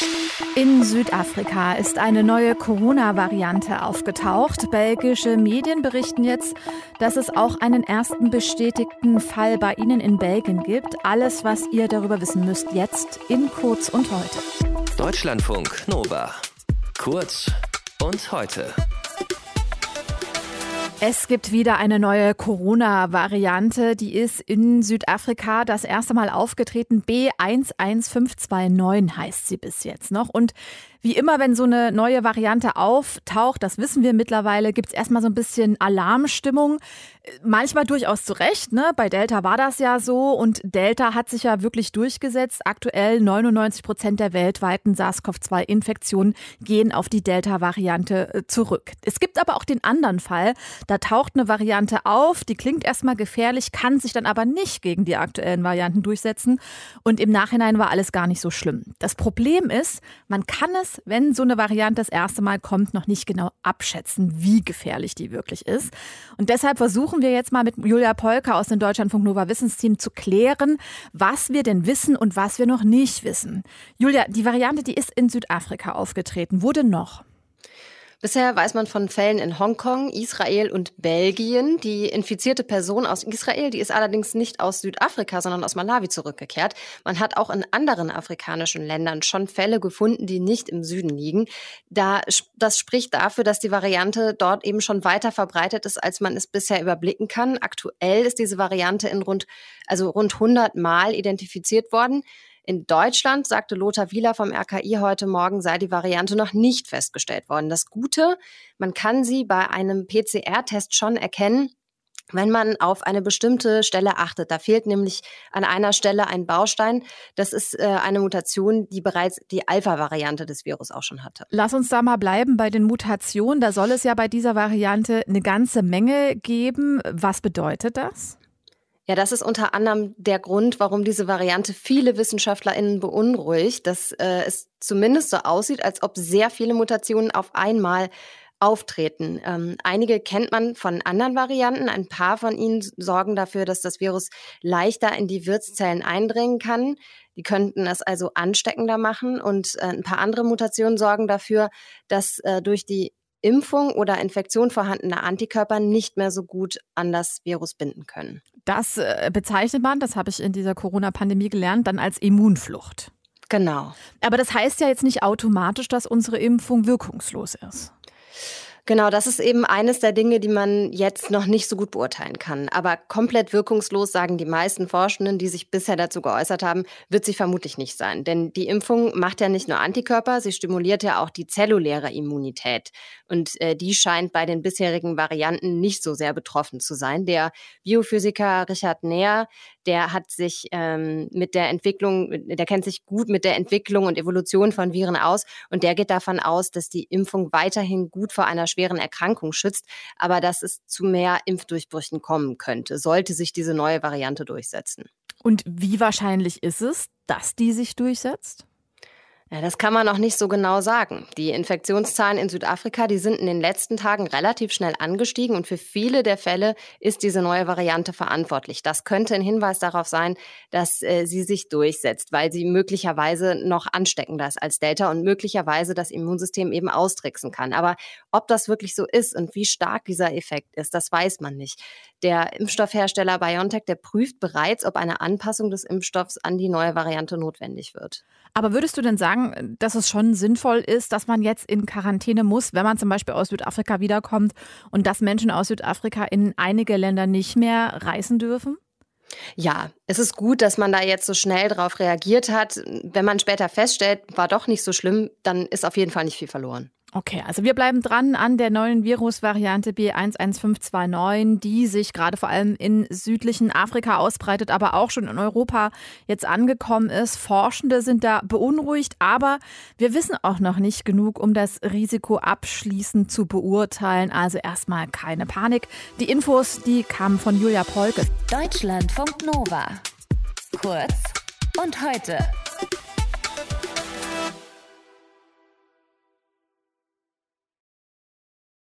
In Südafrika ist eine neue Corona-Variante aufgetaucht. Belgische Medien berichten jetzt, dass es auch einen ersten bestätigten Fall bei ihnen in Belgien gibt. Alles, was ihr darüber wissen müsst, jetzt in Kurz und Heute. Deutschlandfunk Nova. Kurz und Heute. Es gibt wieder eine neue Corona-Variante, die ist in Südafrika das erste Mal aufgetreten. B11529 heißt sie bis jetzt noch. Und wie immer, wenn so eine neue Variante auftaucht, das wissen wir mittlerweile, gibt es erstmal so ein bisschen Alarmstimmung. Manchmal durchaus zu Recht, ne? Bei Delta war das ja so und Delta hat sich ja wirklich durchgesetzt. Aktuell 99% der weltweiten SARS-CoV-2-Infektionen gehen auf die Delta-Variante zurück. Es gibt aber auch den anderen Fall, da taucht eine Variante auf, die klingt erstmal gefährlich, kann sich dann aber nicht gegen die aktuellen Varianten durchsetzen und im Nachhinein war alles gar nicht so schlimm. Das Problem ist, man kann es, wenn so eine Variante das erste Mal kommt, noch nicht genau abschätzen, wie gefährlich die wirklich ist. Und deshalb versuchen wir jetzt mal mit Julia Polker aus dem Deutschlandfunk Nova Wissensteam zu klären, was wir denn wissen und was wir noch nicht wissen. Julia, die Variante, die ist in Südafrika aufgetreten. Wo denn noch? Bisher weiß man von Fällen in Hongkong, Israel und Belgien. Die infizierte Person aus Israel, die ist allerdings nicht aus Südafrika, sondern aus Malawi zurückgekehrt. Man hat auch in anderen afrikanischen Ländern schon Fälle gefunden, die nicht im Süden liegen. Das spricht dafür, dass die Variante dort eben schon weiter verbreitet ist, als man es bisher überblicken kann. Aktuell ist diese Variante in rund 100 Mal identifiziert worden. In Deutschland, sagte Lothar Wieler vom RKI heute Morgen, sei die Variante noch nicht festgestellt worden. Das Gute, man kann sie bei einem PCR-Test schon erkennen, wenn man auf eine bestimmte Stelle achtet. Da fehlt nämlich an einer Stelle ein Baustein. Das ist eine Mutation, die bereits die Alpha-Variante des Virus auch schon hatte. Lass uns da mal bleiben bei den Mutationen. Da soll es ja bei dieser Variante eine ganze Menge geben. Was bedeutet das? Ja, das ist unter anderem der Grund, warum diese Variante viele WissenschaftlerInnen beunruhigt, dass es zumindest so aussieht, als ob sehr viele Mutationen auf einmal auftreten. Einige kennt man von anderen Varianten. Ein paar von ihnen sorgen dafür, dass das Virus leichter in die Wirtszellen eindringen kann. Die könnten es also ansteckender machen. Und ein paar andere Mutationen sorgen dafür, dass durch die Impfung oder Infektion vorhandene Antikörper nicht mehr so gut an das Virus binden können. Das bezeichnet man, das habe ich in dieser Corona-Pandemie gelernt, dann als Immunflucht. Genau. Aber das heißt ja jetzt nicht automatisch, dass unsere Impfung wirkungslos ist. Genau, das ist eben eines der Dinge, die man jetzt noch nicht so gut beurteilen kann. Aber komplett wirkungslos, sagen die meisten Forschenden, die sich bisher dazu geäußert haben, wird sie vermutlich nicht sein. Denn die Impfung macht ja nicht nur Antikörper, sie stimuliert ja auch die zelluläre Immunität. Und die scheint bei den bisherigen Varianten nicht so sehr betroffen zu sein. Der Biophysiker Richard Neher, der hat sich der kennt sich gut mit der Entwicklung und Evolution von Viren aus und der geht davon aus, dass die Impfung weiterhin gut vor einer schweren Erkrankung schützt, aber dass es zu mehr Impfdurchbrüchen kommen könnte, sollte sich diese neue Variante durchsetzen. Und wie wahrscheinlich ist es, dass die sich durchsetzt? Ja, das kann man noch nicht so genau sagen. Die Infektionszahlen in Südafrika, die sind in den letzten Tagen relativ schnell angestiegen und für viele der Fälle ist diese neue Variante verantwortlich. Das könnte ein Hinweis darauf sein, dass sie sich durchsetzt, weil sie möglicherweise noch ansteckender ist als Delta und möglicherweise das Immunsystem eben austricksen kann. Aber ob das wirklich so ist und wie stark dieser Effekt ist, das weiß man nicht. Der Impfstoffhersteller BioNTech, der prüft bereits, ob eine Anpassung des Impfstoffs an die neue Variante notwendig wird. Aber würdest du denn sagen, dass es schon sinnvoll ist, dass man jetzt in Quarantäne muss, wenn man zum Beispiel aus Südafrika wiederkommt und dass Menschen aus Südafrika in einige Länder nicht mehr reisen dürfen? Ja, es ist gut, dass man da jetzt so schnell drauf reagiert hat. Wenn man später feststellt, war doch nicht so schlimm, dann ist auf jeden Fall nicht viel verloren. Okay, also wir bleiben dran an der neuen Virusvariante B11529, die sich gerade vor allem in südlichen Afrika ausbreitet, aber auch schon in Europa jetzt angekommen ist. Forschende sind da beunruhigt, aber wir wissen auch noch nicht genug, um das Risiko abschließend zu beurteilen. Also erstmal keine Panik. Die Infos, die kamen von Julia Polke. Deutschlandfunk Nova. Kurz und heute.